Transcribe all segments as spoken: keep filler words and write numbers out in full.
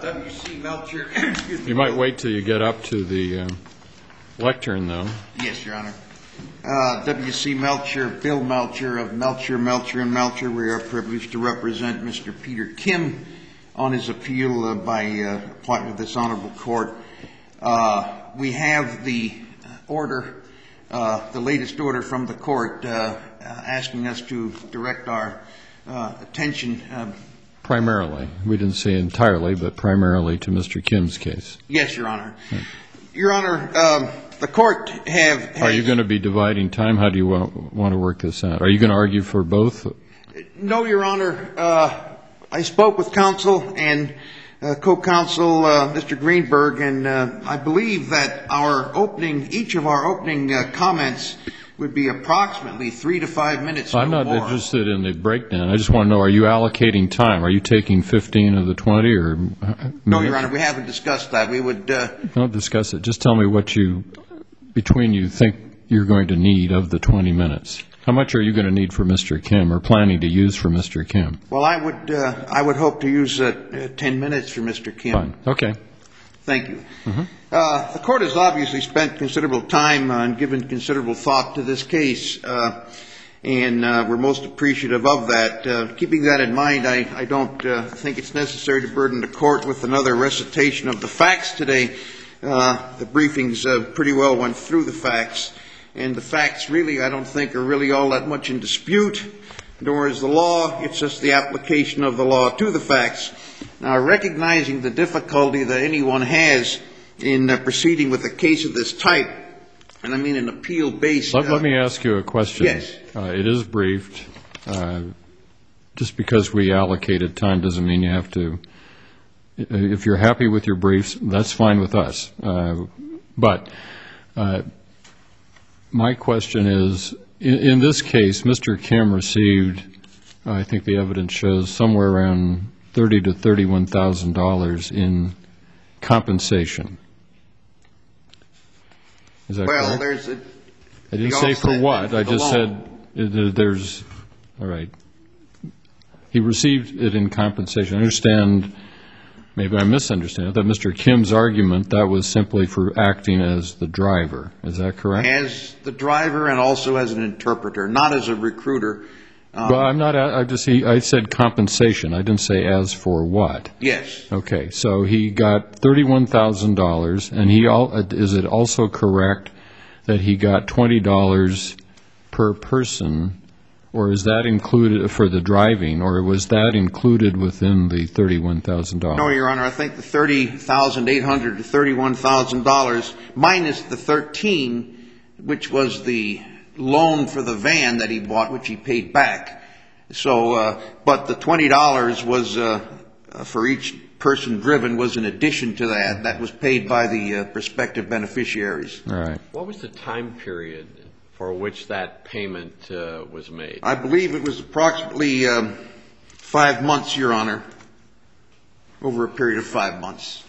W C Melcher. You might wait till you get up to the um, lectern, though. Yes, Your Honor. Uh, W C Melcher, Bill Melcher of Melcher, Melcher, and Melcher. We are privileged to represent Mister Peter Kim on his appeal uh, by uh, appointment of this honorable court. Uh, we have the order, uh, the latest order from the court, uh, uh, asking us to direct our uh, attention. Uh, Primarily. We didn't say entirely, but primarily to Mister Kim's case. Yes, Your Honor. Right. Your Honor, um, the court have... Has, Are you going to be dividing time? How do you want, want to work this out? Are you going to argue for both? No, Your Honor. Uh, I spoke with counsel and uh, co-counsel uh, Mister Greenberg, and uh, I believe that our opening, each of our opening uh, comments would be approximately three to five minutes. I'm no not more. interested in the breakdown. I just want to know, are you allocating time? Are you taking fifteen of the twenty or minutes? No, Your Honor, we haven't discussed that. We would... Uh, Don't discuss it. Just tell me what you, between you, think you're going to need of the twenty minutes. How much are you going to need for Mister Kim or planning to use for Mister Kim? Well, I would uh, I would hope to use uh, ten minutes for Mister Kim. Fine. Okay. Thank you. Mm-hmm. Uh, the court has obviously spent considerable time uh, and given considerable thought to this case, uh, and uh, we're most appreciative of that. Uh, keeping that in mind, I, I don't uh, think it's necessary to burden the court with another recitation of the facts today. Uh, the briefings uh, pretty well went through the facts, and the facts really, I don't think, are really all that much in dispute, nor is the law. It's just the application of the law to the facts. Now, recognizing the difficulty that anyone has in uh, proceeding with a case of this type, and I mean an appeal-based... Let, uh, let me ask you a question. Yes. Uh, it is briefed. Uh, just because we allocated time doesn't mean you have to... If you're happy with your briefs, that's fine with us. Uh, but uh, my question is, in, in this case, Mister Kim received, I think the evidence shows, somewhere around thirty to thirty-one thousand dollars in compensation. Is that well, correct? there's a... I didn't say for what. I just loan. said there's... All right. He received it in compensation. I understand, maybe I misunderstand, that Mister Kim's argument, that was simply for acting as the driver. Is that correct? As the driver and also as an interpreter, not as a recruiter. Um, Well, I'm not, I just, he, I said compensation. I didn't say as for what. Yes. Okay, so he got thirty-one thousand dollars, and he, all, is it also correct that he got twenty dollars per person, or is that included for the driving, or was that included within the thirty-one thousand dollars? No, Your Honor, I think the thirty thousand eight hundred dollars to thirty-one thousand dollars minus the thirteen, which was the loan for the van that he bought, which he paid back. So, uh, but the twenty dollars was uh, for each person driven was in addition to that. That was paid by the uh, prospective beneficiaries. All right. What was the time period for which that payment uh, was made? I believe it was approximately um, five months, Your Honor, over a period of five months.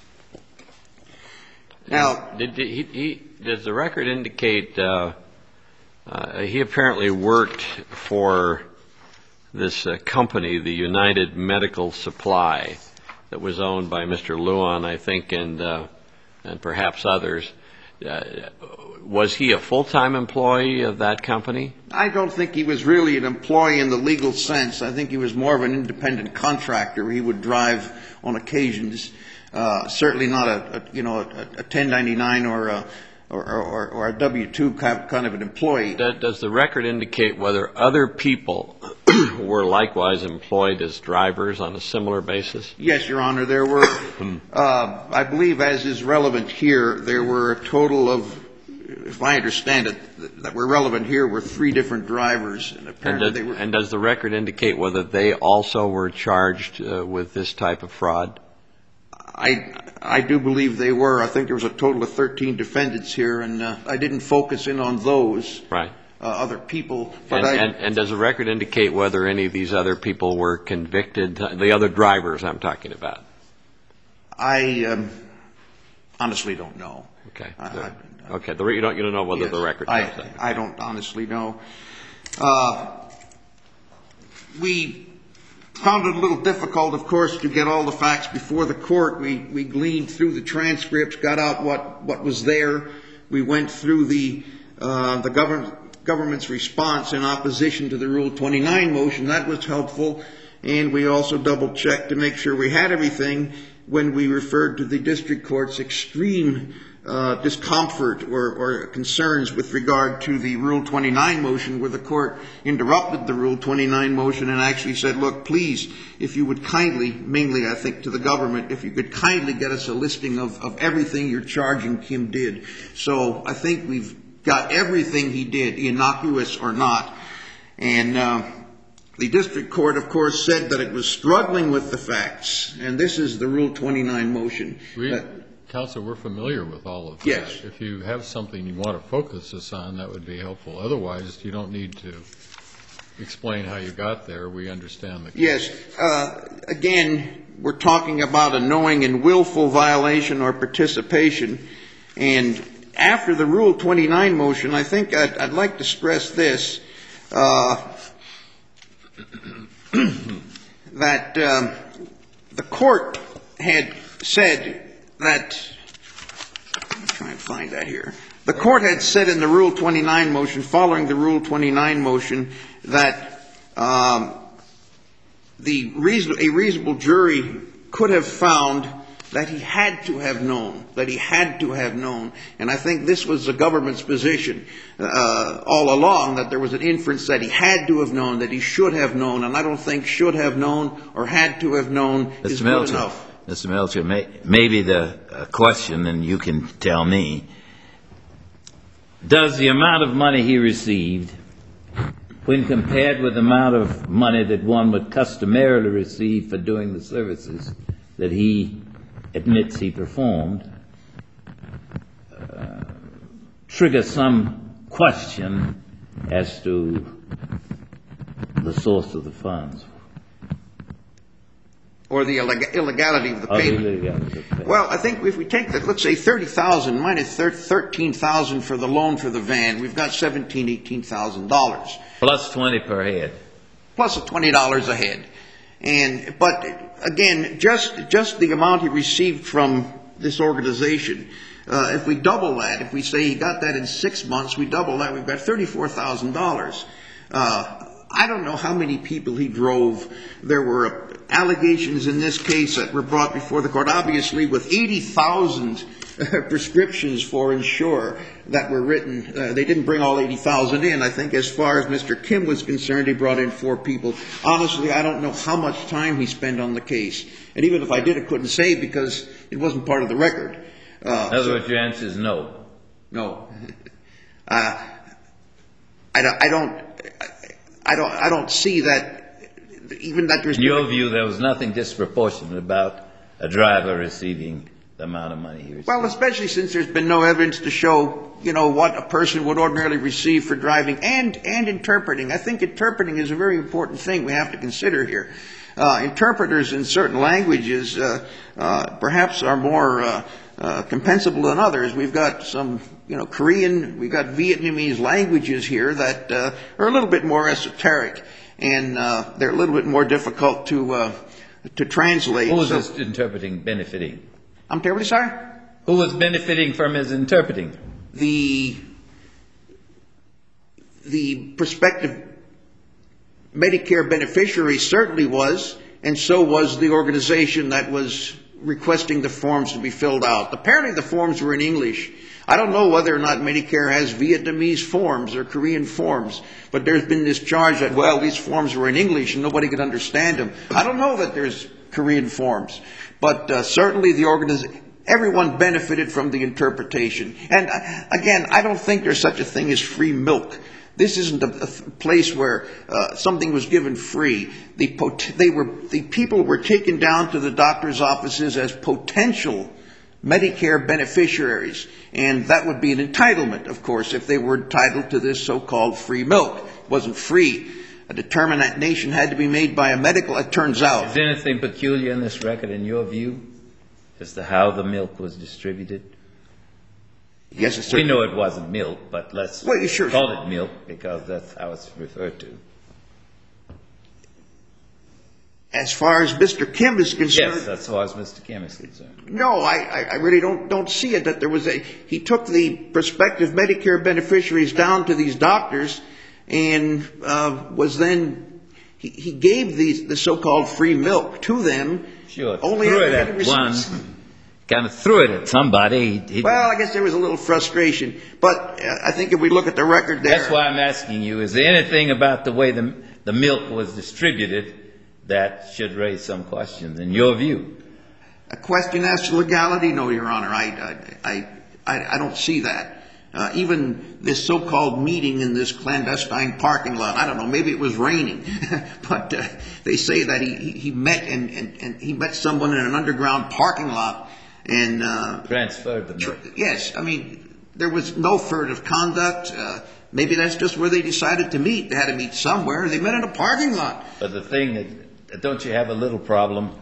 Now, did, did he, he, does the record indicate uh, uh, he apparently worked for this uh, company, the United Medical Supply, that was owned by Mister Luan, I think, and uh, and perhaps others. Uh, was he a full-time employee of that company? I don't think he was really an employee in the legal sense. I think he was more of an independent contractor. He would drive on occasions. Uh, certainly not a, a you know a, a ten ninety-nine or a or, or, or a W two kind of an employee. Does the record indicate whether other people were likewise employed as drivers on a similar basis? Yes, Your Honor. There were, uh, I believe, as is relevant here, there were a total of, if I understand it, that were relevant here were three different drivers, and apparently and, does, they were. And does the record indicate whether they also were charged uh, with this type of fraud? I I do believe they were. I think there was a total of thirteen defendants here, and uh, I didn't focus in on those. Right. Uh, other people. But and, I, and, and does the record indicate whether any of these other people were convicted, the other drivers I'm talking about? I um, honestly don't know. Okay. I, I, okay. The, you, don't, you don't know whether yes, the record I, shows that. I don't honestly know. Uh, we Found it a little difficult, of course, to get all the facts before the court. We, we gleaned through the transcripts, got out what, what was there. We went through the, uh, the government, government's response in opposition to the Rule twenty-nine motion. That was helpful. And we also double-checked to make sure we had everything when we referred to the district court's extreme uh, discomfort or, or concerns with regard to the Rule twenty-nine motion, where the court interrupted the Rule twenty-nine motion and actually said, look, please, if you would kindly, mainly I think to the government, if you could kindly get us a listing of, of everything you're charging Kim did. So I think we've got everything he did, innocuous or not. And uh, the district court, of course, said that it was struggling with the facts, and this is the Rule twenty-nine motion. We, that, Counsel, we're familiar with all of that. Yes. If you have something you want to focus us on, that would be helpful. Otherwise, you don't need to explain how you got there. We understand the case. Yes. Uh, again, we're talking about a knowing and willful violation or participation. And after the Rule twenty-nine motion, I think I'd, I'd like to stress this, uh, that um, the court had said that, let me try and find that here. The court had said in the Rule twenty-nine motion, following the Rule twenty-nine motion, that um, the reason, a reasonable jury could have found that he had to have known, that he had to have known. And I think this was the government's position uh, all along, that there was an inference that he had to have known, that he should have known. And I don't think should have known or had to have known is good enough. Mister Melcher, may, maybe the uh, question, and you can tell me, does the amount of money he received, when compared with the amount of money that one would customarily receive for doing the services that he admits he performed, uh, trigger some question as to the source of the funds? Or the illeg- illegality of the payment. Illegality of payment. Well, I think if we take that, let's say thirty thousand dollars minus thirteen thousand dollars for the loan for the van, we've got seventeen thousand dollars, eighteen thousand dollars. Plus twenty per head. Plus twenty dollars a head. And, but again, just, just the amount he received from this organization, uh, if we double that, if we say he got that in six months, we double that, we've got thirty-four thousand dollars. Uh, I don't know how many people he drove. There were allegations in this case that were brought before the court, obviously with eighty thousand prescriptions for Ensure that were written. Uh, they didn't bring all eighty thousand in. I think as far as Mister Kim was concerned, he brought in four people. Honestly, I don't know how much time he spent on the case. And even if I did, I couldn't say because it wasn't part of the record. Uh, In other words, your answer is no. No. uh, I don't, I don't, I don't, I don't see that. Even that there's in your view, there was nothing disproportionate about a driver receiving the amount of money he received. Well, especially since there's been no evidence to show, you know, what a person would ordinarily receive for driving and, and interpreting. I think interpreting is a very important thing we have to consider here. Uh, interpreters in certain languages uh, uh, perhaps are more uh, uh, compensable than others. We've got some, you know, Korean, we've got Vietnamese languages here that uh, are a little bit more esoteric. And uh, they're a little bit more difficult to uh, to translate. Who was so, this interpreting benefiting? I'm terribly sorry? Who was benefiting from his interpreting? The, the prospective Medicare beneficiary certainly was, and so was the organization that was requesting the forms to be filled out. Apparently the forms were in English. I don't know whether or not Medicare has Vietnamese forms or Korean forms, but there's been this charge that, well, these forms were in English and nobody could understand them. I don't know that there's Korean forms, but uh, certainly the organization, everyone benefited from the interpretation. And uh, again, I don't think there's such a thing as free milk. This isn't a, a place where uh, something was given free. The, pot- they were, the people were taken down to the doctor's offices as potential Medicare beneficiaries, and that would be an entitlement, of course, if they were entitled to this so-called free milk. It wasn't free. A determination had to be made by a medical, it turns out. Is there anything peculiar in this record, in your view, as to how the milk was distributed? Yes, it's We know it wasn't milk, but let's well, you sure call it milk because that's how it's referred to. as far as Mister Kim is concerned. Yes, as far as Mister Kim is concerned. No, I, I really don't don't see it. That there was a he took the prospective Medicare beneficiaries down to these doctors, and uh, was then he, he gave these the so-called free milk to them. Sure, Only threw it after at getting one, receipts. kind of threw it at somebody. He, he, Well, I guess there was a little frustration, but uh, I think if we look at the record there, that's why I'm asking you: is there anything about the way the the milk was distributed that should raise some questions in your view? a question as to legality? No, Your Honor, I I I, I don't see that. Uh, even this so-called meeting in this clandestine parking lot, I don't know, maybe it was raining, but uh, they say that he, he, he met and, and, and he met someone in an underground parking lot and uh, Transferred the milk. yes, I mean, there was no furtive conduct. Uh, maybe that's just where they decided to meet. They had to meet somewhere. They met in a parking lot. But the thing that, don't you have a little problem?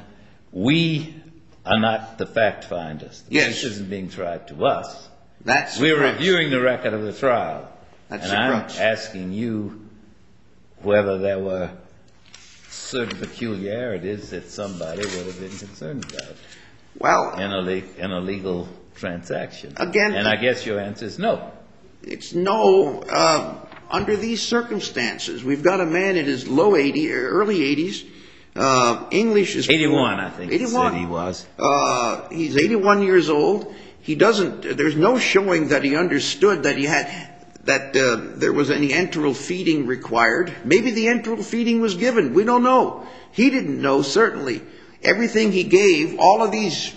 We are not the fact finders. The Yes. case isn't being tried to us. That's the We're crux. reviewing the record of the trial. That's and the I'm crux. asking you whether there were certain peculiarities that somebody would have been concerned about Well, in a, le- in a legal transaction. Again- And I guess your answer is no. it's no, uh, under these circumstances, we've got a man in his low eighties, early eighties. Uh, English is eighty-one, I think he eighty-one. said he was. Uh, he's eighty-one years old. He doesn't. There's no showing that he understood that he had that uh, there was any enteral feeding required. Maybe the enteral feeding was given. We don't know. He didn't know. Certainly, everything he gave, all of these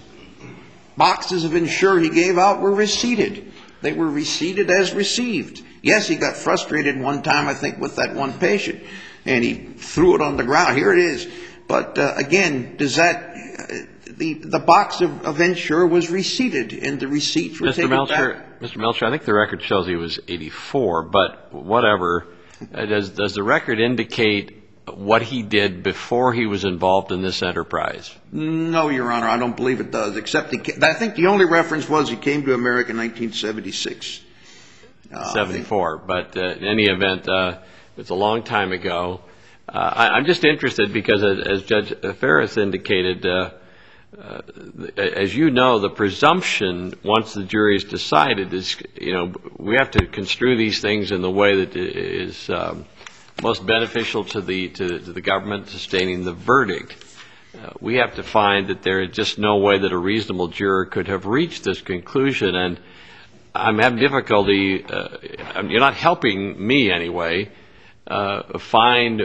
boxes of Ensure he gave out were receipted. They were receipted as received. Yes, he got frustrated one time, I think, with that one patient, and he threw it on the ground. Here it is. But uh, again, does that uh, the the box of, of Ensure was receipted, and the receipts were Mister taken Melcher, back? Mister Melcher, I think the record shows he was eighty-four, but whatever. Uh, does does the record indicate what he did before he was involved in this enterprise? No, Your Honor, I don't believe it does. Except he ca- I think the only reference was he came to America in nineteen seventy-six. Uh, seventy-four, but uh, in any event, uh, it's a long time ago. Uh, I, I'm just interested because, as, as Judge Ferris indicated, uh, uh, as you know, the presumption, once the jury's decided, is, you know, we have to construe these things in the way that is um, most beneficial to the to, to the government sustaining the verdict. Uh, we have to find that there is just no way that a reasonable juror could have reached this conclusion, and I'm having difficulty, uh, you're not helping me anyway, uh, find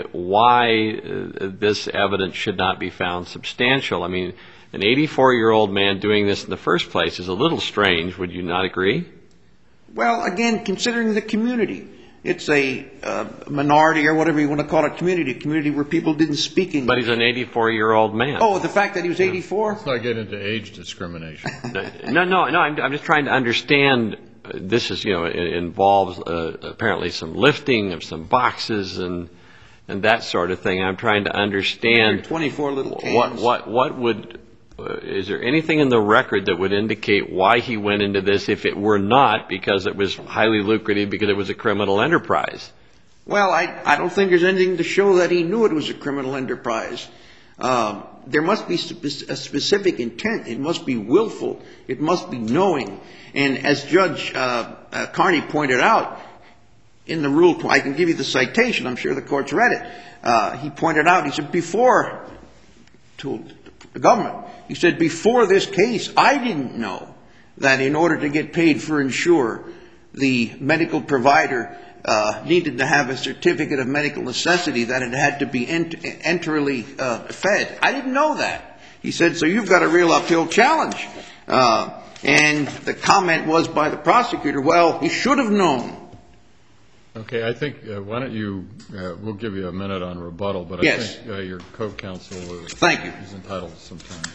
why uh, this evidence should not be found substantial. I mean, an eighty-four-year-old man doing this in the first place is a little strange, would you not agree? Well, again, considering the community, it's a uh, minority or whatever you want to call it, community, a community where people didn't speak English. But he's an eighty-four-year-old man. Oh, the fact that he was eighty-four? Let's not get into age discrimination. No, no, no, I'm, I'm just trying to understand. Uh, this is, you know, it involves uh, apparently some lifting of some boxes and and that sort of thing. I'm trying to understand twenty-four little cans. what what what would uh, is there anything in the record that would indicate why he went into this if it were not because it was highly lucrative, because it was a criminal enterprise? Well, I, I don't think there's anything to show that he knew it was a criminal enterprise. Um, there must be spe- a specific intent. It must be willful. It must be knowing. And as Judge uh, uh, Carney pointed out, in the rule, I can give you the citation. I'm sure the court's read it. Uh, he pointed out, he said, before, to the government, he said, before this case, I didn't know that in order to get paid for Ensure, the medical provider uh, needed to have a certificate of medical necessity, that it had to be ent- enterally uh, fed. I didn't know that. He said, so you've got a real uphill challenge. Uh, and the comment was by the prosecutor, well, he should have known. Okay, I think, uh, why don't you, uh, we'll give you a minute on rebuttal, but I Yes. think uh, your co-counsel is, Thank you. is entitled to some time.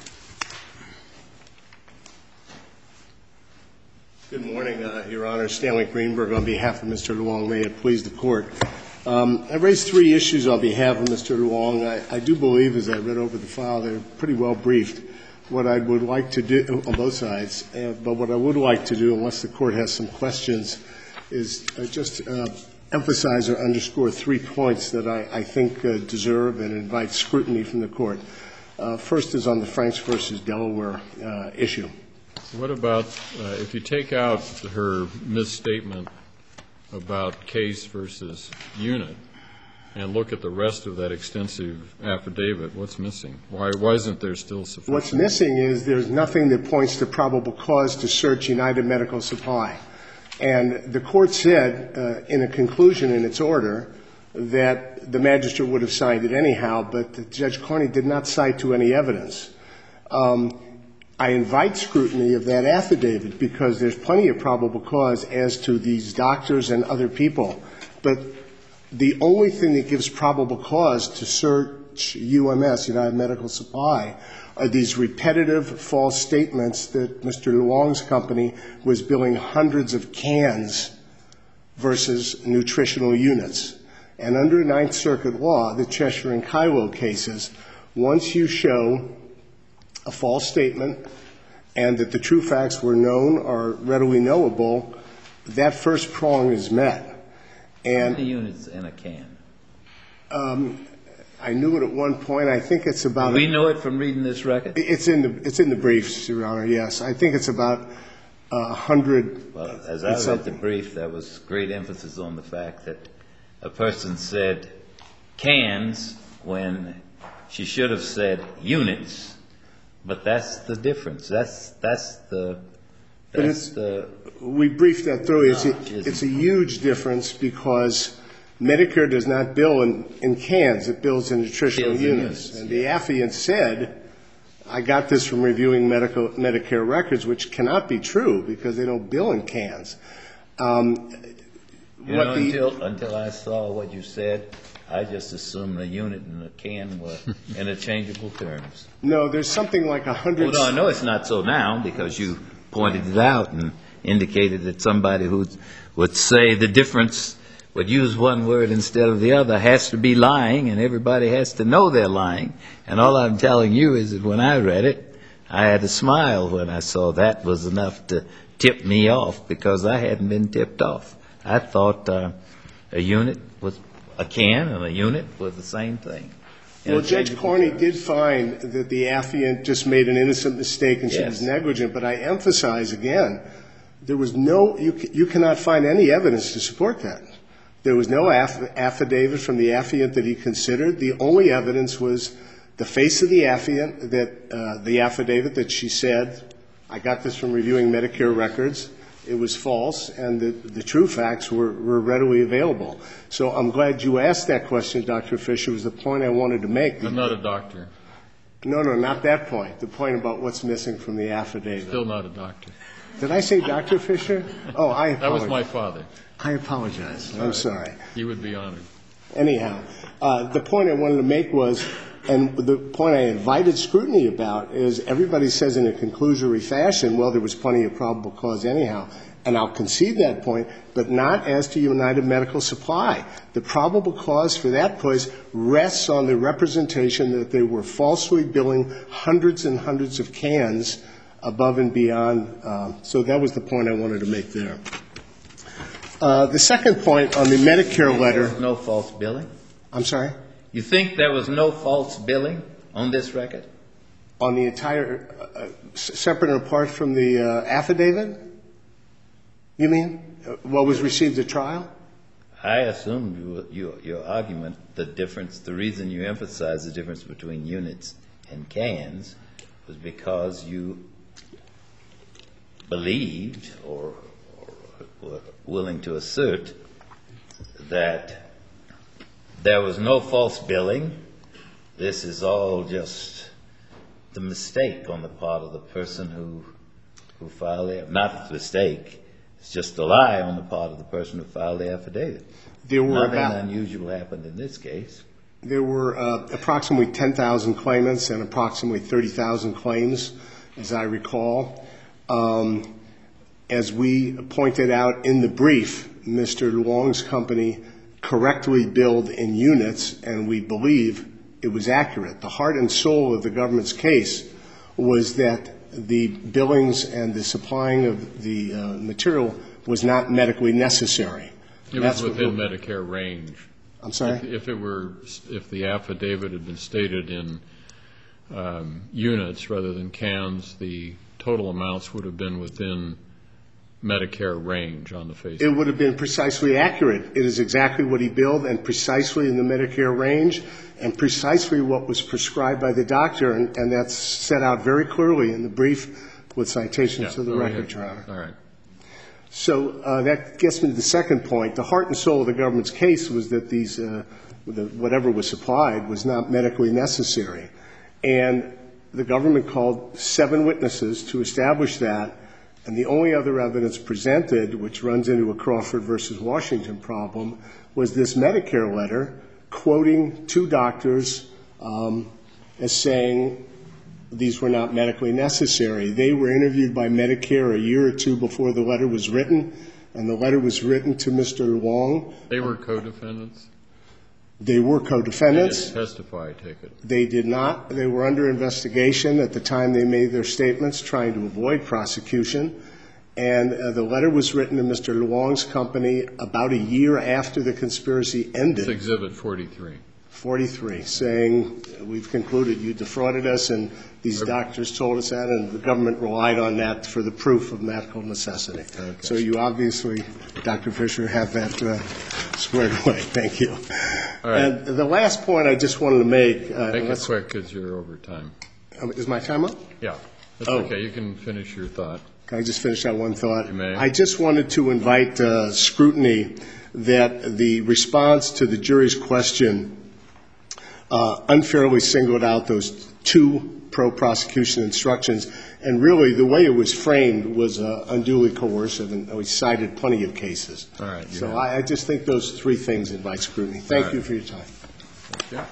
Good morning, uh, Your Honor. Stanley Greenberg on behalf of Mister Luong. May it please the Court. Um, I raised three issues on behalf of Mister Luong. I, I do believe, as I read over the file, they're pretty well briefed. What I would like to do, on both sides, uh, but what I would like to do, unless the Court has some questions, is uh, just uh, emphasize or underscore three points that I, I think uh, deserve and invite scrutiny from the Court. Uh, first is on the Franks versus Delaware uh, issue. What about, uh, if you take out her misstatement about case versus unit and look at the rest of that extensive affidavit, what's missing? Why, why isn't there still sufficient? What's missing is there's nothing that points to probable cause to search United Medical Supply. And the Court said uh, in a conclusion in its order that the magistrate would have signed it anyhow, but Judge Carney did not cite to any evidence. Um, I invite scrutiny of that affidavit because there's plenty of probable cause as to these doctors and other people. But the only thing that gives probable cause to search U M S, United Medical Supply, are these repetitive false statements that Mister Luong's company was billing hundreds of cans versus nutritional units. And under Ninth Circuit law, the Cheshire and Kyllo cases, once you show a false statement and that the true facts were known or readily knowable, that first prong is met. And how many units in a can? Um, I knew it at one point. I think it's about. We know it from reading this record. It's in the it's in the briefs, Your Honor. Yes, I think it's about a hundred. Well, as I read the brief, there was great emphasis on the fact that a person said cans when she should have said units, but that's the difference. That's that's the. That's the. We briefed that through. It's a, isn't it's a huge difference because Medicare does not bill in, in cans. It bills in nutritional Bills in units. units, And yeah. the affiant said, I got this from reviewing medical, Medicare records, which cannot be true because they don't bill in cans. Um, You what know, the, until, until I saw what you said, I just assumed a unit and a can were interchangeable terms. no, there's something like a hundred. Well, no, I know it's not so now because you pointed it out and indicated that somebody who would say the difference, would use one word instead of the other, has to be lying, and everybody has to know they're lying. And all I'm telling you is that when I read it, I had a smile when I saw that was enough to tip me off because I hadn't been tipped off. I thought uh, a unit was a can and a unit was the same thing. Well, Judge Carney did find that the affiant just made an innocent mistake and she Yes. was negligent, but I emphasize again, there was no, you, you cannot find any evidence to support that. There was no aff- affidavit from the affiant that he considered. The only evidence was the face of the affiant, that uh, the affidavit that she said, I got this from reviewing Medicare records. It was false, and the, the true facts were, were readily available. So I'm glad you asked that question, Doctor Fisher. It was the point I wanted to make. I'm not a doctor. No, no, not that point. The point about what's missing from the affidavit. Still not a doctor. Did I say Doctor Fisher? Oh, I apologize. That was my father. I apologize. I'm sorry. He would be honored. Anyhow, uh, the point I wanted to make was, and the point I invited scrutiny about, is everybody says in a conclusory fashion, well, there was plenty of probable cause anyhow. And I'll concede that point, but not as to United Medical Supply. The probable cause for that place rests on the representation that they were falsely billing hundreds and hundreds of cans above and beyond. Uh, so that was the point I wanted to make there. Uh, the second point on the Medicare letter. There was no false billing? I'm sorry? You think there was no false billing on this record? On the entire, uh, separate and apart from the uh, affidavit? You mean? Uh, what was received at trial? I assumed you, you, your argument, the difference, the reason you emphasize the difference between units and cans was because you believed or, or were willing to assert that there was no false billing. This is all just the mistake on the part of the person who who filed it. Not the mistake. It's just a lie on the part of the person who filed the affidavit. There were Nothing about, unusual happened in this case. There were uh, approximately ten thousand claimants and approximately thirty thousand claims, as I recall. Um, as we pointed out in the brief, Mister Luong's company correctly billed in units, and we believe it was accurate. The heart and soul of the government's case was that the billings and the supplying of the uh, material was not medically necessary. It was within Medicare range. I'm sorry? If, if it were, if the affidavit had been stated in um, units rather than cans, the total amounts would have been within Medicare range on the face. It would have been precisely accurate. It is exactly what he billed and precisely in the Medicare range and precisely what was prescribed by the doctor, and, and that's set out very clearly in the brief with citations Yeah. to the oh, record, yeah. Your Honor. All right. So uh, that gets me to the second point. The heart and soul of the government's case was that these, uh, the, whatever was supplied was not medically necessary. And the government called seven witnesses to establish that, and the only other evidence presented, which runs into a Crawford versus Washington problem, was this Medicare letter quoting two doctors um, as saying these were not medically necessary. They were interviewed by Medicare a year or two before the letter was written, and the letter was written to Mister Wong. They were co-defendants? They were They co-defendants. didn't testify, I take it. They did not. They were under investigation at the time they made their statements, trying to avoid prosecution. And uh, the letter was written to Mister Luong's company about a year after the conspiracy ended. It's Exhibit forty-three. forty-three, saying, we've concluded you defrauded us, and these doctors told us that, and the government relied on that for the proof of medical necessity. Okay. So you obviously, Doctor Fisher, have that uh, squared away. Thank you. All right. And the last point I just wanted to make. Uh, Make it unless- quick because you're over time. um, Is my time up? Yeah. That's Oh. okay. You can finish your thought. Can I just finish that one thought? You may. I just wanted to invite uh, scrutiny that the response to the jury's question uh, unfairly singled out those two pro-prosecution instructions, and really the way it was framed was uh, unduly coercive, and we cited plenty of cases. All right, you So have- I, I just think those three things invite scrutiny. Thank All you right. for your time. Yeah.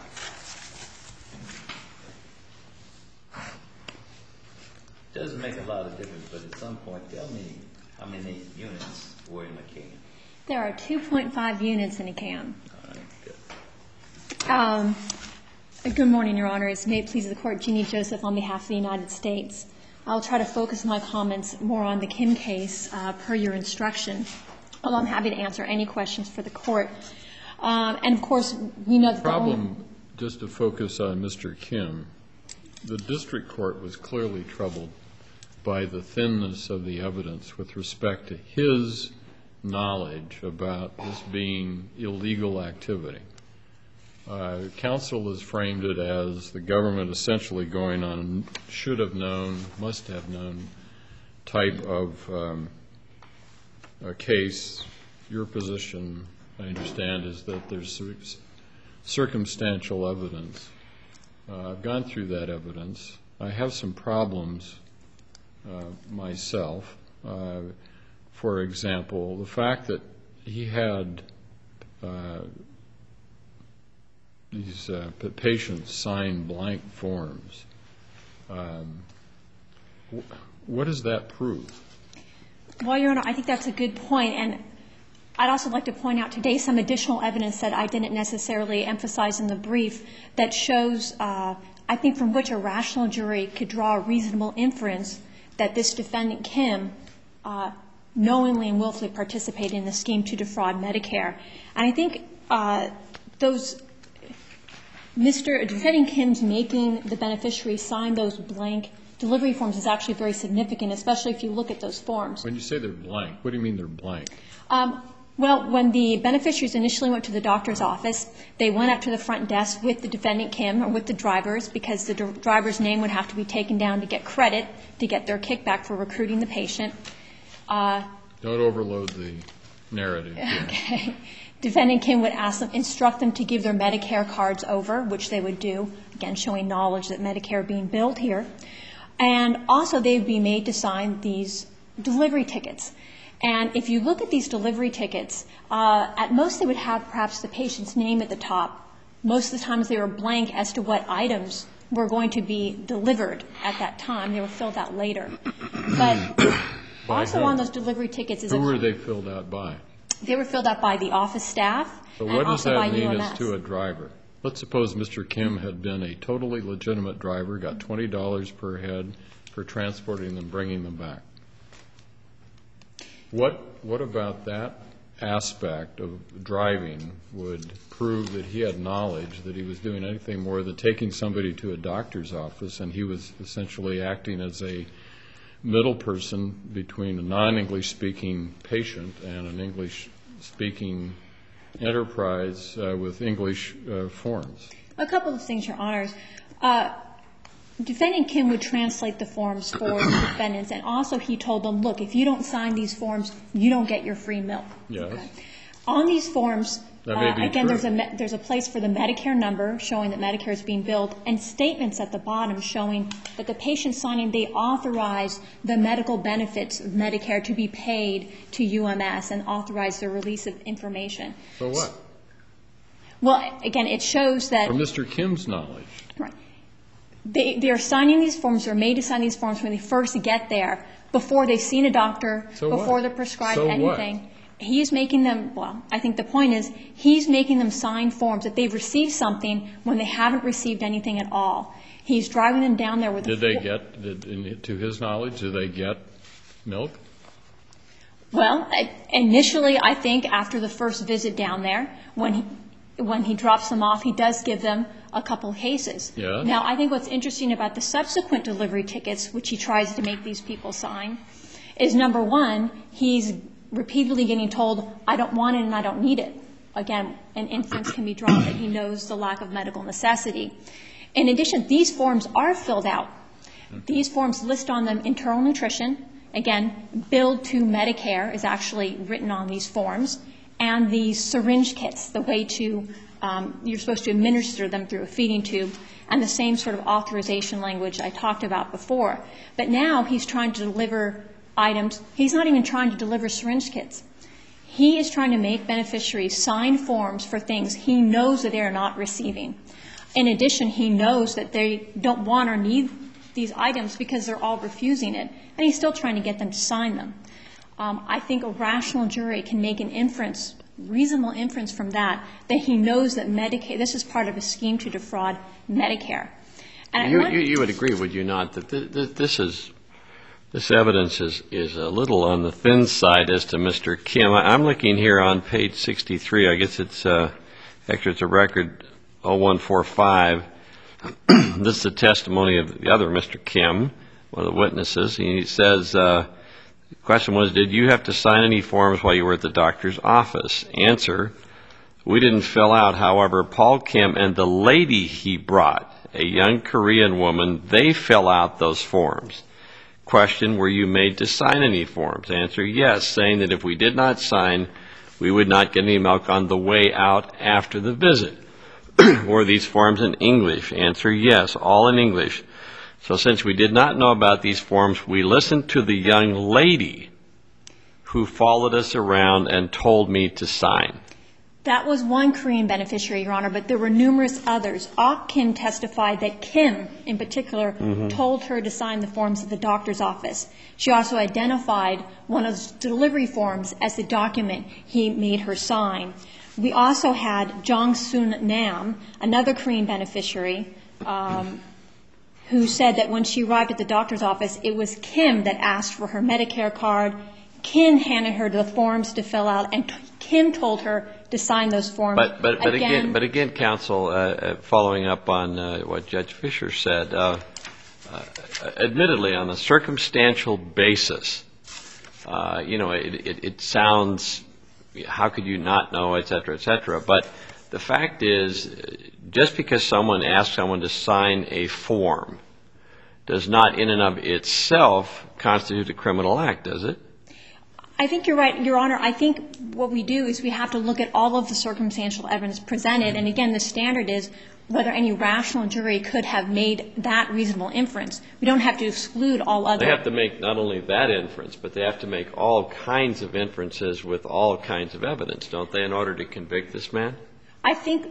Doesn't make a lot of difference, but at some point, tell me how many units were in the can. There are two point five units in a can. All right, good. Um, good morning, Your Honors. May it please the Court, Jeannie Joseph on behalf of the United States. I'll try to focus my comments more on the Kim case uh, per your instruction, although I'm happy to answer any questions for the Court. Um, and, of course, we know that the only- Problem, just to focus on Mister Kim, the district court was clearly troubled by the thinness of the evidence with respect to his knowledge about this being illegal activity. Uh, counsel has framed it as the government essentially going on should have known, must have known type of um, a case. Your position, I understand, is that there's cir- circumstantial evidence. Uh, I've gone through that evidence. I have some problems uh, myself. Uh, for example, the fact that he had uh, these uh, p- patients sign blank forms. Um, wh- what does that prove? Well, Your Honor, I think that's a good point, and I'd also like to point out today some additional evidence that I didn't necessarily emphasize in the brief that shows, uh, I think, from which a rational jury could draw a reasonable inference that this defendant, Kim, uh, knowingly and willfully participated in the scheme to defraud Medicare. And I think uh, those Mister defendant Kim's making the beneficiary sign those blank delivery forms is actually very significant, especially if you look at those forms. When you say they're blank, what do you mean they're blank? Um, well, when the beneficiaries initially went to the doctor's office, they went up to the front desk with the defendant, Kim, or with the drivers, because the dr- driver's name would have to be taken down to get credit, to get their kickback for recruiting the patient. Uh, Don't overload the narrative here. okay. Defendant Kim would ask them, instruct them to give their Medicare cards over, which they would do, again, showing knowledge that Medicare being billed here. And also they would be made to sign these delivery tickets. And if you look at these delivery tickets, uh, at most they would have perhaps the patient's name at the top. Most of the times they were blank as to what items were going to be delivered at that time. They were filled out later. But also whom? on those delivery tickets is Who a, were they filled out by? they were filled out by the office staff So and what does also by that mean U M as S. to a driver? Let's suppose Mister Kim had been a totally legitimate driver, got twenty dollars per head for transporting them, bringing them back. What, what about that aspect of driving would prove that he had knowledge that he was doing anything more than taking somebody to a doctor's office, and he was essentially acting as a middle person between a non-English speaking patient and an English speaking enterprise uh, with English uh, forms. A couple of things, Your Honors. Uh, Defendant Kim would translate the forms for the defendants, and also he told them, look, if you don't sign these forms, you don't get your free milk. Yes. Okay. On these forms, That may be uh, again, true. there's a, there's a place for the Medicare number showing that Medicare is being billed, and statements at the bottom showing that the patient signing, they authorize the medical benefits of Medicare to be paid to U M S and authorize the release of information. So what? Well, again, it shows that... From Mister Kim's knowledge. Right. They, they are signing these forms, they're made to sign these forms when they first get there, before they've seen a doctor, So before what? they're prescribed So what? anything. He's making them, well, I think the point is, he's making them sign forms that they've received something when they haven't received anything at all. He's driving them down there with... Did a they fo- get, did, in, to his knowledge, did they get milk? Well, I- initially, I think after the first visit down there, when he, when he drops them off, he does give them a couple cases. Yeah. Now, I think what's interesting about the subsequent delivery tickets, which he tries to make these people sign, is number one, he's repeatedly getting told, I don't want it and I don't need it. Again, an inference can be drawn that he knows the lack of medical necessity. In addition, these forms are filled out. These forms list on them internal nutrition. Again, billed to Medicare is actually written on these forms. And the syringe kits, the way to, um, you're supposed to administer them through a feeding tube, and the same sort of authorization language I talked about before. But now he's trying to deliver items. He's not even trying to deliver syringe kits. He is trying to make beneficiaries sign forms for things he knows that they are not receiving. In addition, he knows that they don't want or need these items because they're all refusing it, and he's still trying to get them to sign them. Um, I think a rational jury can make an inference, reasonable inference from that, that he knows that Medicare, this is part of a scheme to defraud Medicare. And I You, want- you, you would agree, would you not, that th- th- this is, this evidence is, is a little on the thin side as to Mister Kim. I, I'm looking here on page sixty-three. I guess it's, uh, actually it's a record oh one four five. This is the testimony of the other Mister Kim, one of the witnesses. He says, uh, the question was, did you have to sign any forms while you were at the doctor's office? Answer, we didn't fill out. However, Paul Kim and the lady he brought, a young Korean woman, they fill out those forms. Question, were you made to sign any forms? Answer, yes, saying that if we did not sign, we would not get any milk on the way out after the visit. Were these forms in English? Answer, yes, all in English. So since we did not know about these forms, we listened to the young lady who followed us around and told me to sign. That was one Korean beneficiary, Your Honor, but there were numerous others. Ok Kim testified that Kim, in particular, mm-hmm. told her to sign the forms at the doctor's office. She also identified one of the delivery forms as the document he made her sign. We also had Jong Soon Nam, another Korean beneficiary, um, who said that when she arrived at the doctor's office, it was Kim that asked for her Medicare card. Kim handed her the forms to fill out, and Kim told her to sign those forms. But but, but again, again, but again, counsel, uh, following up on uh, what Judge Fisher said, uh, uh, admittedly, on a circumstantial basis, uh, you know, it, it, it sounds, how could you not know, et cetera, et cetera. But the fact is, just because someone asks someone to sign a form does not in and of itself constitute a criminal act, does it? I think you're right, Your Honor. I think what we do is we have to look at all of the circumstantial evidence presented. And again, the standard is whether any rational jury could have made that reasonable inference. We don't have to exclude all other. They have to make not only that inference, but they have to make all kinds of inferences with all kinds of evidence, don't they, in order to convict this man? I think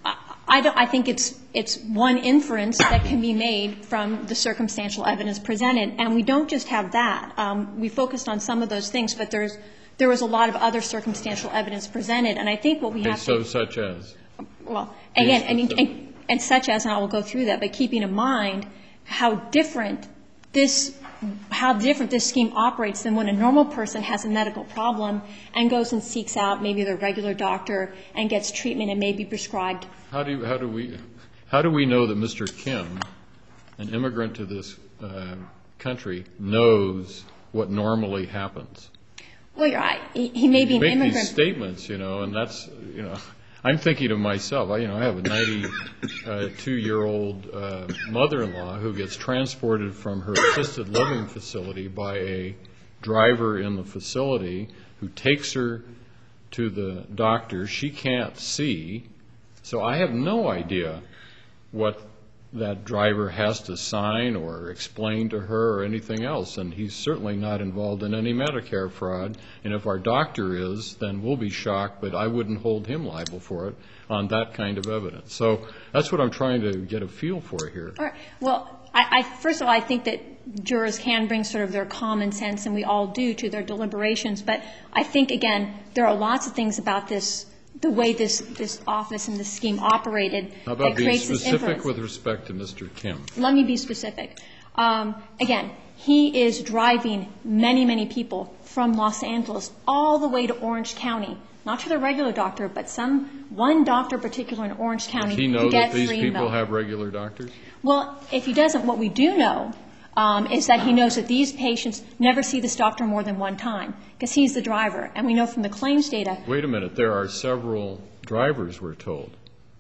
I, don't, I think it's it's one inference that can be made from the circumstantial evidence presented, and we don't just have that. Um, we focused on some of those things, but there's there was a lot of other circumstantial evidence presented, and I think what we have so to such as well again and, and and such as, and I will go through that, but keeping in mind how different this how different this scheme operates than when a normal person has a medical problem and goes and seeks out maybe their regular doctor and gets treatment and may be prescribed. How do you, how do we how do we know that Mister Kim, an immigrant to this uh, country, knows what normally happens? Well, you're right. He, he may be you an make immigrant. These statements, you know, and that's, you know, I'm thinking to myself, I, you know, I have a ninety-two-year-old uh, mother-in-law who gets transported from her assisted living facility by a driver in the facility who takes her to the doctor. She can't see, so I have no idea what that driver has to sign or explain to her or anything else, and he's certainly not involved in any Medicare fraud, and if our doctor is, then we'll be shocked, but I wouldn't hold him liable for it on that kind of evidence. So that's what I'm trying to get a feel for here. All right. Well, I, I, first of all, I think that jurors can bring sort of their common sense, and we all do, to their deliberations, but I think, again, there are lots of things about this, the way this, this office and this scheme operated How about that being creates this specific influence. with respect to Mister Kim? Let me be specific. Um, again, he is driving many, many people from Los Angeles all the way to Orange County, not to the regular doctor, but some one doctor particular in Orange County Does he to know get that these free people milk. have regular doctors? Well, if he doesn't, what we do know um, is that he knows that these patients never see this doctor more than one time because he's the driver. And we know from the claims data. Wait a minute. There are several drivers, we're told.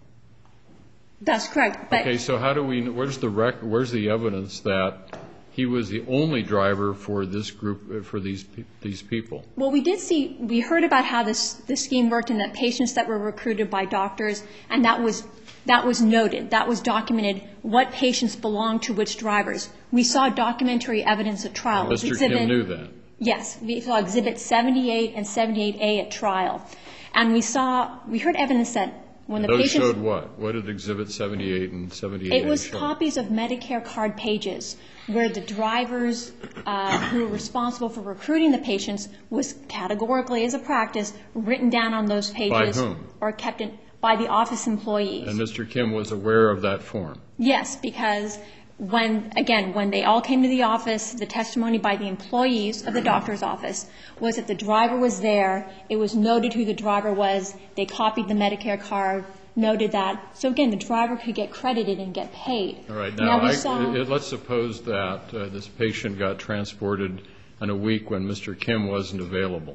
That's correct. But Okay, so how do we, where's the rec, where's the evidence that he was the only driver for this group, for these these people? Well, we did see, we heard about how this, this scheme worked and that patients that were recruited by doctors, and that was that was noted, that was documented, what patients belonged to which drivers. We saw documentary evidence at trial. Mister Exhibit, Kim knew that. Yes, we saw Exhibit seventy-eight and seventy-eight A at trial. And we saw, we heard evidence that when And the those patients... showed what? What did Exhibit seventy-eight and seventy-eight It was show? copies of Medicare card pages where the drivers uh, who were responsible for recruiting the patients was categorically, as a practice, written down on those pages. By whom? Or kept in, by the office employees. And Mister Kim was aware of that form? Yes, because when, again, when they all came to the office, the testimony by the employees of the doctor's office was that the driver was there, it was noted who the driver was, they copied the Medicare card, noted that. So again, the driver could get credited and get paid. All right. Now, now we I, saw, it, let's suppose that uh, this patient got transported in a week when Mister Kim wasn't available.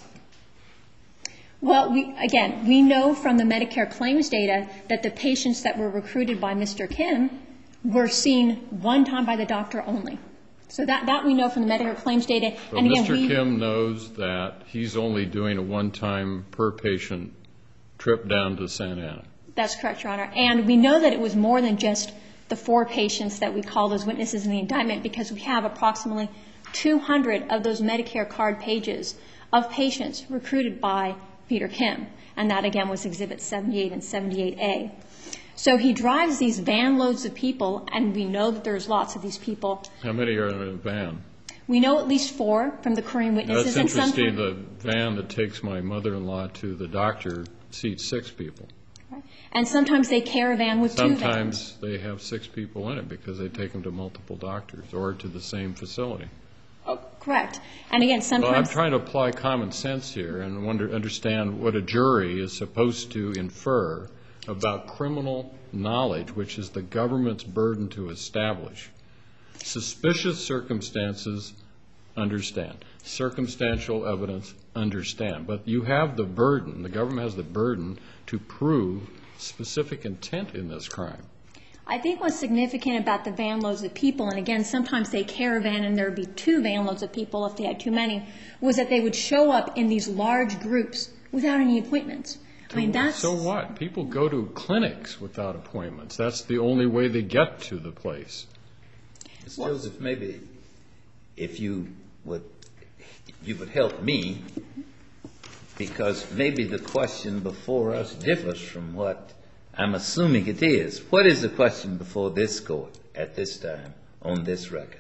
Well, we, again, we know from the Medicare claims data that the patients that were recruited by Mister Kim were seen one time by the doctor only. So that, that we know from the Medicare claims data. But and again, Mister we, Kim knows that he's only doing a one-time per patient trip down to Santa Ana. That's correct, Your Honor. And we know that it was more than just the four patients that we called as witnesses in the indictment, because we have approximately two hundred of those Medicare card pages of patients recruited by Peter Kim. And that, again, was Exhibit seventy-eight and seventy-eight A. So he drives these van loads of people, and we know that there's lots of these people. How many are in a van? We know at least four from the Korean witnesses. That's and interesting. some, The van that takes my mother-in-law to the doctor seats six people. And sometimes they caravan with two vans. Sometimes they have six people in it because they take them to multiple doctors or to the same facility. Oh, correct. And again, sometimes... Well, I'm trying to apply common sense here and wonder, understand what a jury is supposed to infer about criminal knowledge, which is the government's burden to establish. Suspicious circumstances, understand. Circumstantial evidence, understand. But you have the burden, the government has the burden to prove specific intent in this crime. I think what's significant about the van loads of people, and again, sometimes they caravan and there would be two van loads of people if they had too many, was that they would show up in these large groups without any appointments. I mean, that's... So what? People go to clinics without appointments. That's the only way they get to the place. Mister Joseph, maybe if you would, you would help me, because maybe the question before us differs from what I'm assuming it is. What is the question before this court at this time on this record?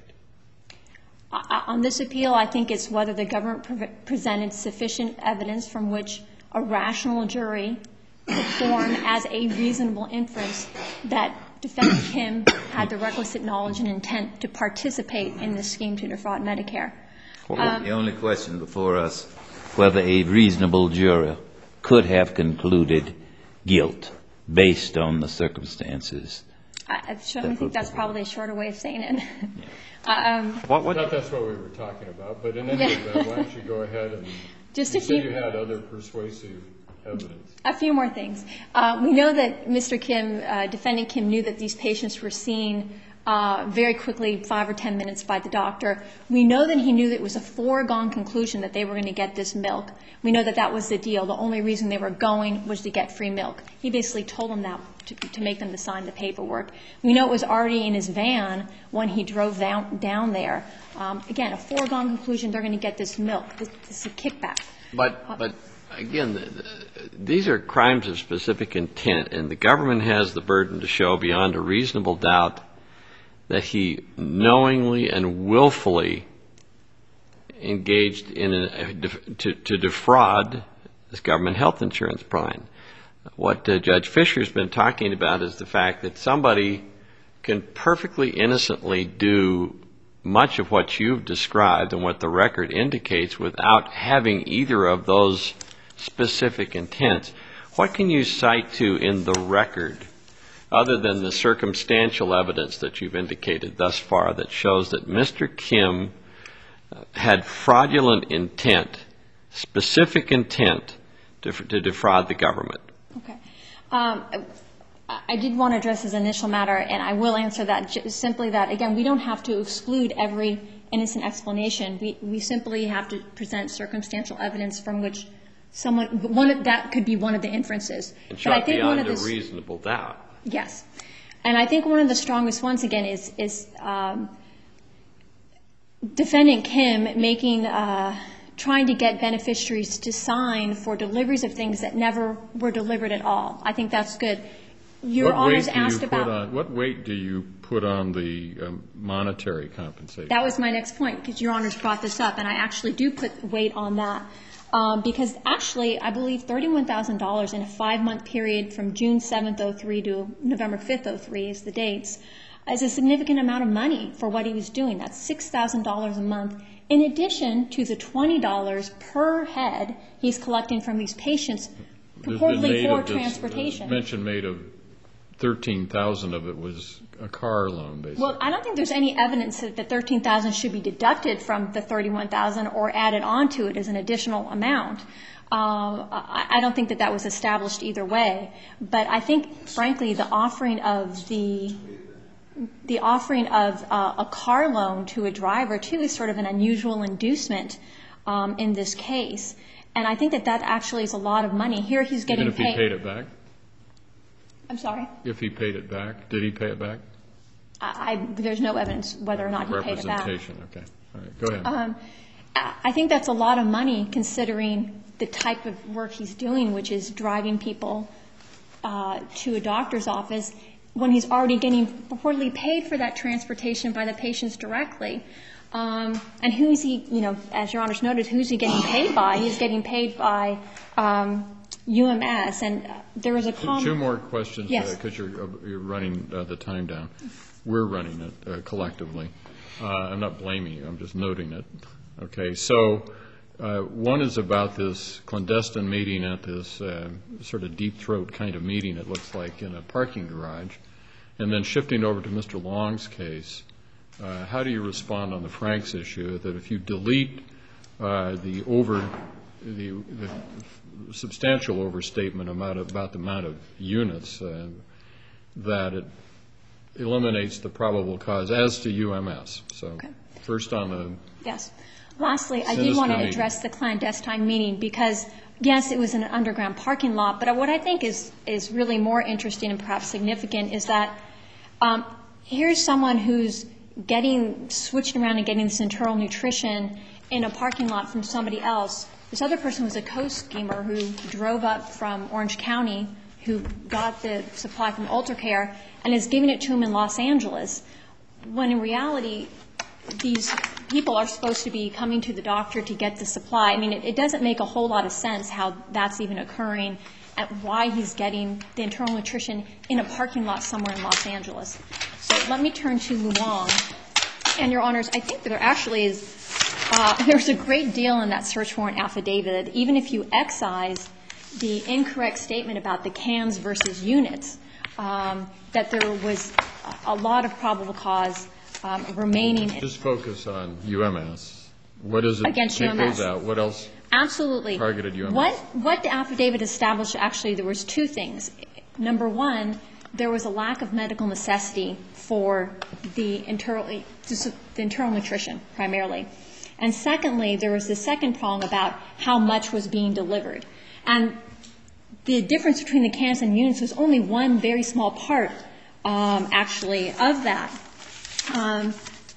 Uh, on this appeal, I think it's whether the government pre- presented sufficient evidence from which a rational jury could form as a reasonable inference that Defendant Kim had the requisite knowledge and intent to participate in this scheme to defraud Medicare. Um, the only question before us, whether a reasonable juror could have concluded guilt based on the circumstances. I, I think that's probably a shorter way of saying it. um, What, what? I thought that's what we were talking about, but in any Yeah. event, why don't you go ahead and, Just you a said few- you had other persuasive evidence. A few more things. Uh, we know that Mister Kim, uh, Defendant Kim, knew that these patients were seen uh, very quickly, five or ten minutes by the doctor. We know that he knew that it was a foregone conclusion that they were going to get this milk. We know that that was the deal. The only reason they were going was to get free milk. He basically told them that to, to make them to sign the paperwork. We know it was already in his van when he drove down, down there. Um, again, a foregone conclusion, they're going to get this milk. This, this is a kickback. But, but again, the, the, these are crimes of specific intent, and the government has the burden to show beyond a reasonable doubt that he knowingly and willfully engaged in a, to, to defraud this government health insurance plan. What uh, Judge Fisher's been talking about is the fact that somebody can perfectly innocently do much of what you've described and what the record indicates without having either of those specific intents. What can you cite to in the record, other than the circumstantial evidence that you've indicated thus far, that shows that Mister Kim had fraudulent intent, specific intent to, to defraud the government? Okay. Um, I, I did want to address his initial matter, and I will answer that j- simply that, again, we don't have to exclude every innocent explanation. We, we simply have to present circumstantial evidence from which someone, one of, that could be one of the inferences. And But I shot think one beyond of a the, reasonable doubt. Yes. And I think one of the strongest ones, again, is, is um, Defendant Kim making, uh, trying to get beneficiaries to sign for deliveries of things that never were delivered at all. I think that's good. Your What Honor's weight do you asked put about. on, what weight do you put on the um, monetary compensation? That was my next point, because Your Honor's brought this up, and I actually do put weight on that. Um, because actually, I believe thirty-one thousand dollars in a five-month period from June seventh, oh three to November fifth, oh three is the dates, is a significant amount of money for what he was doing. That's six thousand dollars a month, in addition to the twenty dollars per head he's collecting from these patients, There's been purportedly made for of this, uh, transportation. mention made of thirteen thousand of it was a car loan, basically. Well, I don't think there's any evidence that the thirteen thousand should be deducted from the thirty-one thousand or added onto it as an additional amount. Uh, I I don't think that that was established either way. But I think, frankly, the offering of the the offering of uh, a car loan to a driver, too, is sort of an unusual inducement um, in this case. And I think that that actually is a lot of money. Here he's getting Even if paid. he paid it back? I'm sorry? If he paid it back? Did he pay it back? I, I, there's no evidence whether or not he paid it back. Representation, okay. All right, go ahead. Um, I I think that's a lot of money considering the type of work he's doing, which is driving people uh, to a doctor's office when he's already getting purportedly paid for that transportation by the patients directly. Um, and who's he, you know, as Your Honor's noted, who's he getting paid by? He's getting paid by um, U M S. And uh, there was a comment. Two more questions, Yes. because you're, uh, you're running uh, the time down. We're running it uh, collectively. Uh, I'm not blaming you, I'm just noting it. Okay, so uh, one is about this clandestine meeting at this uh, sort of deep throat kind of meeting, it looks like, in a parking garage. And then shifting over to Mister Long's case, uh, how do you respond on the Franks issue that if you delete uh, the over, the, the substantial overstatement about, about the amount of units, uh, that it eliminates the probable cause as to U M S? So Okay. first on the... Yes. Lastly, I did Sinister want to meeting. address the clandestine meeting because, yes, it was in an underground parking lot, but what I think is, is really more interesting and perhaps significant is that um, here's someone who's getting, switched around and getting this internal nutrition in a parking lot from somebody else. This other person was a co-schemer who drove up from Orange County, who got the supply from UltraCare and is giving it to him in Los Angeles, when in reality, these people are supposed to be coming to the doctor to get the supply. I mean, it, it doesn't make a whole lot of sense how that's even occurring. at why he's getting the internal nutrition in a parking lot somewhere in Los Angeles. So let me turn to Luong. And, Your Honors, I think that there actually is, uh, there's a great deal in that search warrant affidavit. Even if you excise the incorrect statement about the cans versus units, um, that there was a lot of probable cause um, remaining. Just focus on U M S. What is it? Against Take U M S. those out. What else? Absolutely. Targeted U M S. What, what the affidavit established, actually, there was two things. Number one, there was a lack of medical necessity for the internal, the internal nutrition, primarily. And secondly, there was the second prong about how much was being delivered. And the difference between the cans and units was only one very small part, um, actually, of that. Um,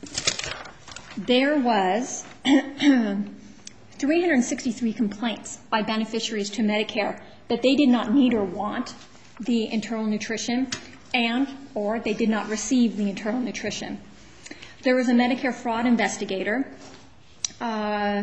there was three hundred sixty-three complaints by beneficiaries to Medicare that they did not need or want the internal nutrition and or they did not receive the internal nutrition. There was a Medicare fraud investigator uh,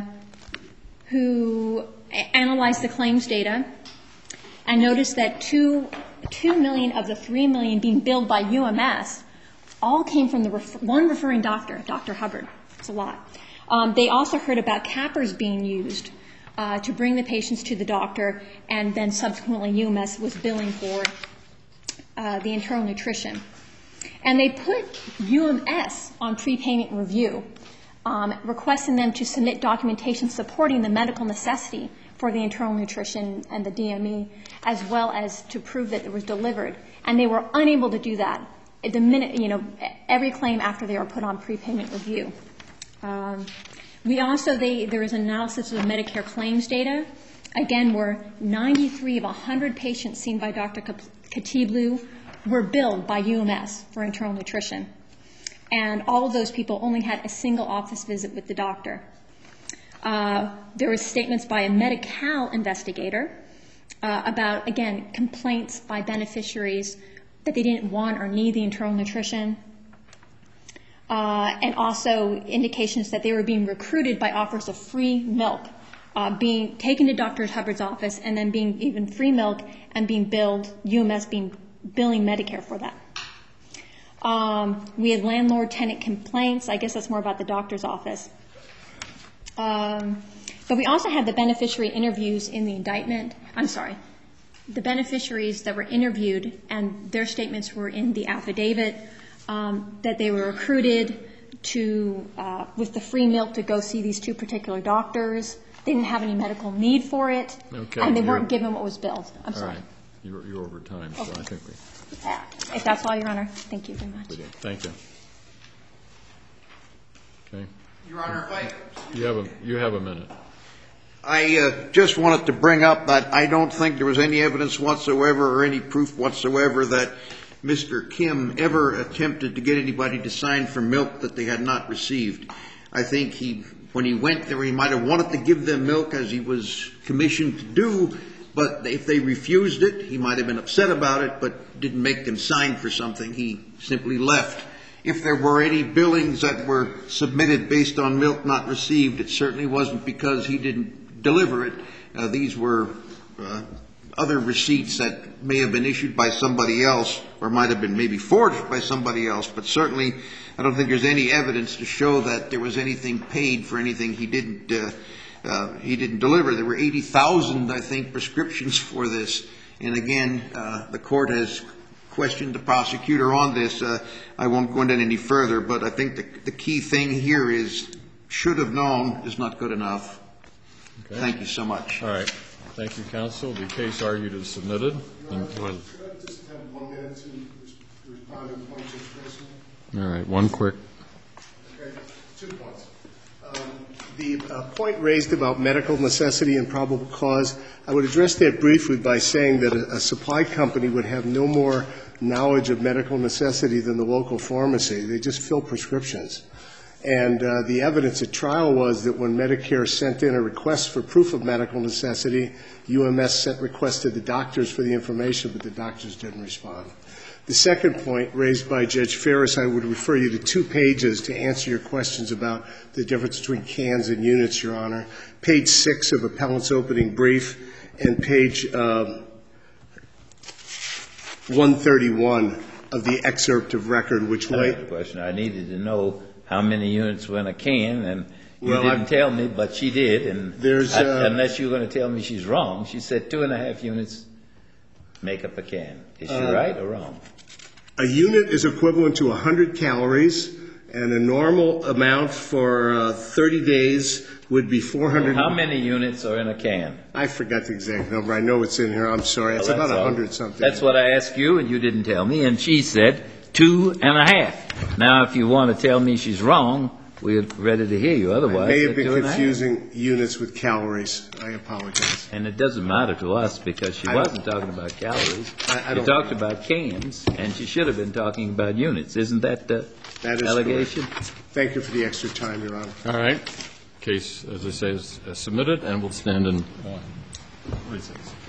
who analyzed the claims data and noticed that two, two million of the three million being billed by U M S all came from the ref- one referring doctor, Doctor Hubbard. It's a lot. Um, they also heard about cappers being used uh, to bring the patients to the doctor, and then subsequently U M S was billing for uh, the internal nutrition. And they put U M S on prepayment review, um, requesting them to submit documentation supporting the medical necessity for the internal nutrition and the D M E, as well as to prove that it was delivered. And they were unable to do that at the minute, you know, every claim after they were put on prepayment review. Um, we also, they, there is an analysis of the Medicare claims data, again, where ninety-three of one hundred patients seen by Doctor Katiblu were billed by U M S for internal nutrition. And all of those people only had a single office visit with the doctor. Uh, there were statements by a Medi-Cal investigator uh, about, again, complaints by beneficiaries that they didn't want or need the internal nutrition. Uh, and also indications that they were being recruited by offers of free milk, uh, being taken to Doctor Hubbard's office and then being even free milk and being billed, U M S being billing Medicare for that. Um, we had landlord-tenant complaints. I guess that's more about the doctor's office. Um, but we also had the beneficiary interviews in the indictment. I'm sorry. The beneficiaries that were interviewed and their statements were in the affidavit. Um, that they were recruited to, uh, with the free milk to go see these two particular doctors. They didn't have any medical need for it, okay, and they weren't given what was billed. I'm all sorry. Right. You're, you're over time, so Okay. I think we... Uh, if that's all, Your Honor, thank you very much. Thank you. Okay. Your Honor, if I... You have a, you have a minute. I uh, just wanted to bring up that I don't think there was any evidence whatsoever or any proof whatsoever that Mister Kim ever attempted to get anybody to sign for milk that they had not received. I think he, when he went there, he might have wanted to give them milk as he was commissioned to do, but if they refused it, he might have been upset about it, but didn't make them sign for something. He simply left. If there were any billings that were submitted based on milk not received, it certainly wasn't because he didn't deliver it. Uh, these were uh, other receipts that may have been issued by somebody else or might have been maybe forged by somebody else, but certainly I don't think there's any evidence to show that there was anything paid for anything he didn't uh, uh, he didn't deliver. There were eighty thousand, I think, prescriptions for this. And again, uh, the court has questioned the prosecutor on this. Uh, I won't go into it any further, but I think the, the key thing here is should have known is not good enough. Okay. Thank you so much. All right. Thank you, counsel. The case argued is submitted. And, Could I just have one minute to respond to the point just raised? all right. One quick. Okay. Two points. Um, the uh, point raised about medical necessity and probable cause, I would address that briefly by saying that a, a supply company would have no more knowledge of medical necessity than the local pharmacy. They just fill prescriptions. And uh, the evidence at trial was that when Medicare sent in a request for proof of medical necessity, U M S sent requests to the doctors for the information, but the doctors didn't respond. The second point raised by Judge Ferris, I would refer you to two pages to answer your questions about the difference between cans and units, Your Honor. Page six of appellant's opening brief and page um, one thirty-one of the excerpt of record, which I lay... have a question. I needed to know how many units were in a can, and you Well, didn't I've- tell me, but she did, and There's, I- uh, unless you're going to tell me she's wrong, she said two and a half units make up a can. Is she Uh, right or wrong? A unit is equivalent to one hundred calories, and a normal amount for uh, thirty days would be four hundred... How many units are in a can? I forgot the exact number. I know it's in here. I'm sorry. It's Well, about that's one all. hundred something. That's what I asked you, and you didn't tell me, and she said two and a half. Now, if you want to tell me she's wrong, we're ready to hear you. Otherwise, May have it's been two and a half. confusing units with calories. I apologize. And it doesn't matter to us because she I don't- wasn't talking about calories. I- I She don't- talked about cans, and she should have been talking about units. Isn't that the That is allegation? correct. Thank you for the extra time, Your Honor. All right. Case, as I say, is uh, submitted, and will stand in uh, recess.